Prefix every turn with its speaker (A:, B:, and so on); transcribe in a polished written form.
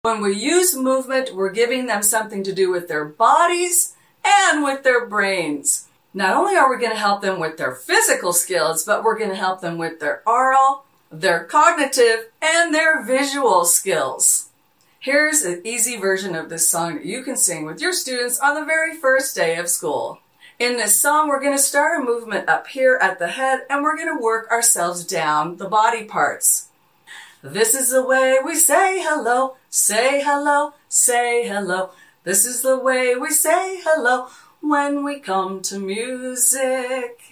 A: When we use movement, we're giving them something to do with their bodies and with their brains. Not only are we going to help them with their physical skills, but we're going to help them with their oral, their cognitive, and their visual skills. Here's an easy version of this song that you can sing with your students on the very first day of school. In this song, we're going to start a movement up here at the head, and we're going to work ourselves down the body parts. This is the way we say hello, say hello, say hello. This is the way we say hello when we come to music.